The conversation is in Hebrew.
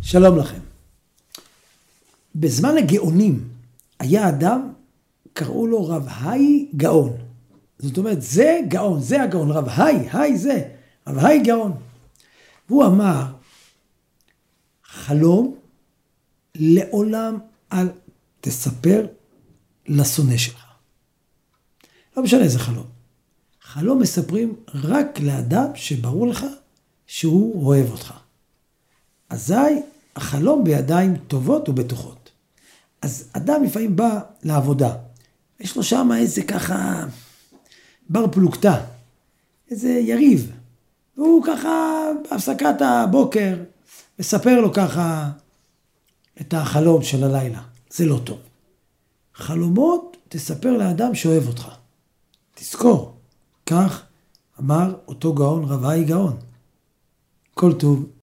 שלום לכם. בזמן הגאונים היה אדם, קראו לו רב היי גאון. זאת אומרת, זה גאון, זה הגאון, רב היי זה, רב היי גאון. והוא אמר, חלום לעולם אל תספר לשונא שלך. לא משנה איזה חלום. חלום מספרים רק לאדם שברור לך שהוא אוהב אותך. אזי החלום בידיים טובות ובטוחות. אז אדם לפעמים בא לעבודה, יש לו שם איזה ככה בר פלוגתא, איזה יריב, והוא ככה בהפסקת הבוקר מספר לו ככה את החלום של הלילה. זה לא טוב. חלומות תספר לאדם שאוהב אותך. תזכור, כך אמר אותו גאון, רב היי גאון. כל טוב.